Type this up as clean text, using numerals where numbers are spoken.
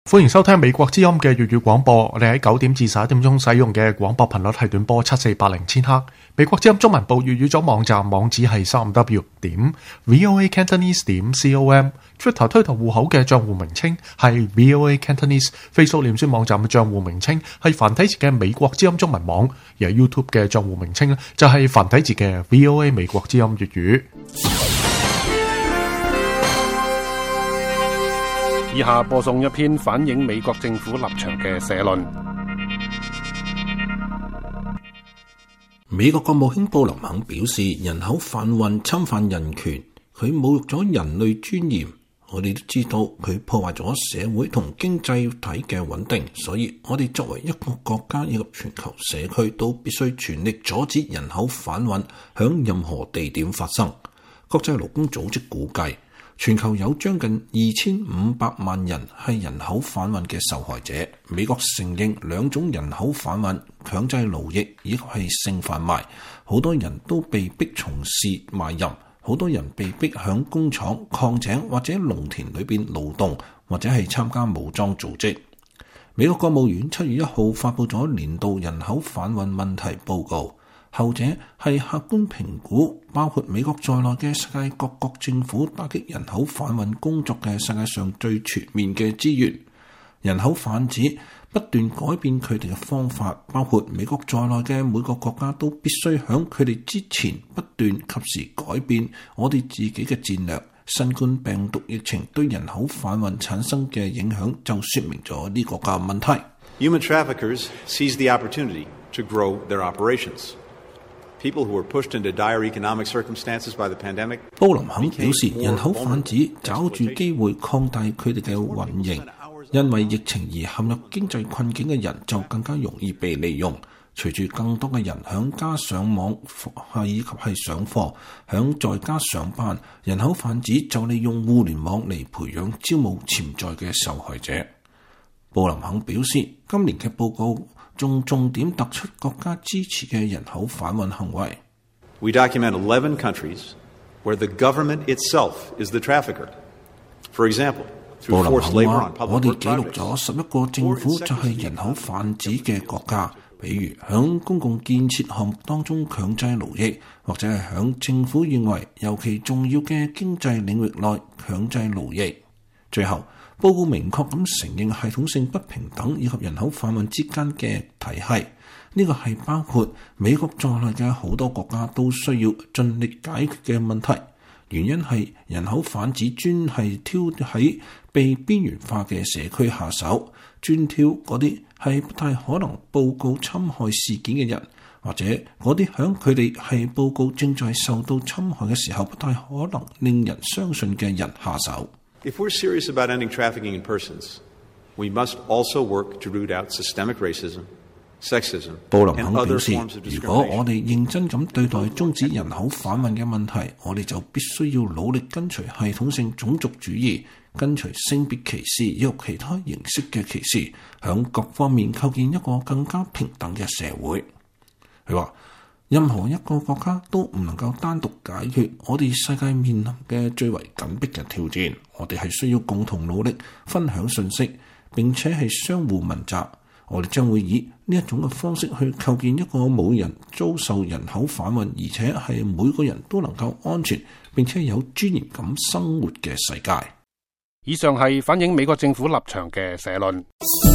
歡迎收聽美國之音嘅粵語廣播。我哋喺9點至11點鐘使用嘅廣播頻率係短波7480千赫。美國之音中文部粵語組網站網址係 3w.voacantonese.com。Twitter 推特戶口嘅賬戶名稱係 VOA Cantonese。Facebook 臉書網站嘅賬戶名稱係繁體字嘅美國之音中文網。而喺 YouTube 嘅賬戶名稱呢，就係繁體字嘅 VOA 美國之音粵語。 以下播送一篇反映美國政府立場嘅社論。 美國國務卿布林肯表示，人口販運侵犯人權，佢侮辱咗人類尊嚴。我哋都知道佢破壞咗社會同經濟體嘅穩定，所以我哋作為一個國家以及全球社區都必須全力阻止人口販運響任何地點發生。國際勞工組織估計，全球有將近2500萬人係人口販運嘅受害者。美國承認兩種人口販運，強制勞役以及係性販賣。好多人都被逼從事賣淫，好多人被逼響工廠、礦井或者農田裏邊勞動，或者係參加武裝組織。美國國務院7月1號發佈咗年度人口販運問題報告。後者係客觀評估包括美國在內嘅世界各國政府打擊人口販運工作嘅世界上最全面嘅資源。人口販子不斷改變佢哋嘅方法，包括美國在內嘅每個國家都必須響佢哋之前不斷及時改變我哋自己嘅戰略。新冠病毒疫情對人口販運產生嘅影響就說明咗呢個嘅問題。 Human traffickers seize the opportunity to grow their operations.People who were pushed into dire economic circumstances by the pandemic. 布林肯表示，人口販子抓住機會擴大佢哋嘅運營，因為疫情而陷入經濟困境嘅人就更加容易被利用。隨住更多嘅人響家上網以及係上課，響在家上班，人口販子就利用互聯網嚟培養招募潛在嘅受害者。布林肯表示，今年嘅報告仲重點突出國家支持嘅人口販運行為。 We document 11 countries where the government itself is the trafficker. For example, through forced labor on public work projects. 我哋記錄咗11個政府就係人口販子嘅國家，比如響公共建設項目當中強制勞役，或者係響政府認為尤其重要嘅經濟領域內強制勞役。最後，報告明確咁承認系統性不平等以及人口販運之間嘅體系，呢個係包括美國在內嘅好多國家都需要盡力解決嘅問題。原因係人口販子專係挑喺被邊緣化嘅社區下手，專挑嗰啲係不太可能報告侵害事件嘅人，或者嗰啲響佢哋係報告正在受到侵害嘅時候不太可能令人相信嘅人下手。 If we're serious about ending trafficking in persons, we must also work to root out systemic racism, sexism, 布林肯 and 表 other 示， forms of 如果 discrimination. 我哋認真咁對待終止人口販運嘅問題，我哋就必須要努力跟隨系統性種族主義，跟隨性別歧視以及其他形式嘅歧視，響各方面構建一個更加平等嘅社會。佢話，任何一個國家都唔能夠單獨解決我哋世界面臨嘅最為緊迫嘅挑戰，我哋係需要共同努力，分享信息，並且係相互問責。我哋將會以呢一種嘅方式去構建一個冇人遭受人口販運，而且係每個人都能夠安全並且有尊嚴咁生活嘅世界。 以上係反映美國政府立場嘅社論。